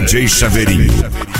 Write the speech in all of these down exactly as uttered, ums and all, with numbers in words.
J Chaveirinho.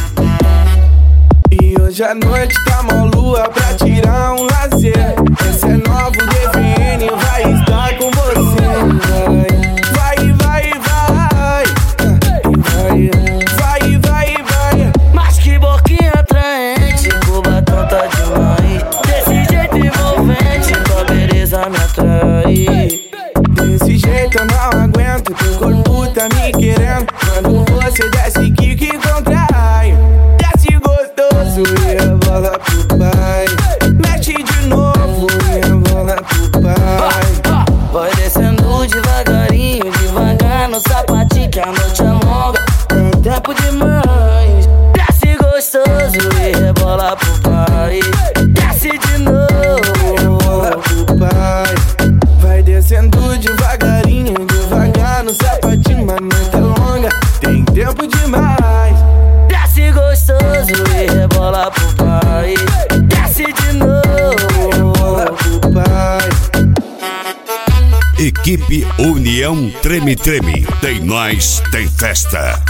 E hoje à noite tá mó lua pra tirar um lazer. Esse é novo D V N, vai estar com você. Vai, vai, vai, vai, vai, vai, vai. Mas que boquinha atraente, o batom tá demais. Desse jeito envolvente, tua beleza me atrai. Desse jeito eu não aguento, teu corpo tá me querendo. Quando você desce, que que contrai. Desce gostoso e rebola pro pai. Mexe de novo e rebola pro pai. Vai descendo devagarinho, devagar no sapatinho, que a noite é longa, tem tempo demais. Desce gostoso e rebola pro pai. Desce de novo e rebola pro pai. Vai descendo devagarinho, devagar no sapatinho, mas noite é longa, tem tempo demais. Desce gostoso e rebola pro pai. Desce de novo e rebola pro pai. Equipe União Treme Treme. Tem nós, tem festa.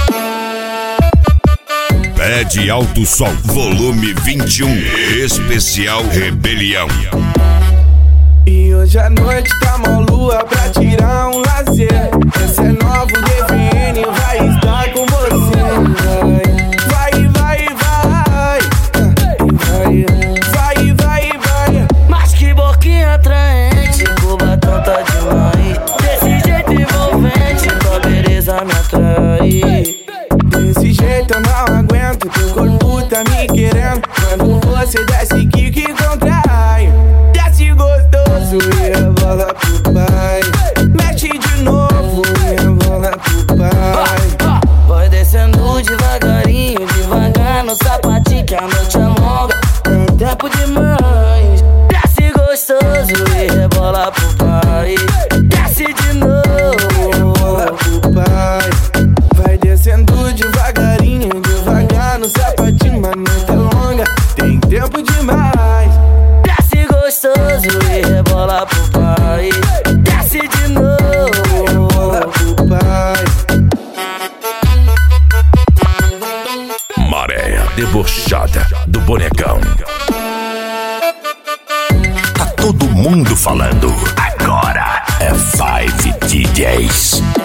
Pede Alto Som, volume vinte e um, especial Rebelião. E hoje à noite tá mó lua pra tirar um lazer. Esse é novo D V N, vai estar com você. Vai, vai, vai, vai, vai, vai, vai. Mas que boquinha atraente, o batom tá demais. Desse jeito envolvente, tua beleza me atrai. Desse jeito eu não aguento, teu corpo tá me querendo. Quando você desce, que que contrai. Desce gostoso e rebola pro pai. Mexe de novo e rebola pro pai. Vai descendo devagarinho, devagar no sapatinho, que a noite é longa, tem tempo demais. Desce gostoso e rebola pro pai. Desce de novo e rebola pro pai. Vai descendo devagarinho, devagar no sapatinho, mas noite é longa, tem tempo demais. Desce gostoso e rebola pro pai. Desce de novo e rebola pro pai. Maré debochada do bonecão. Tá todo mundo falando. Agora é Five D Js.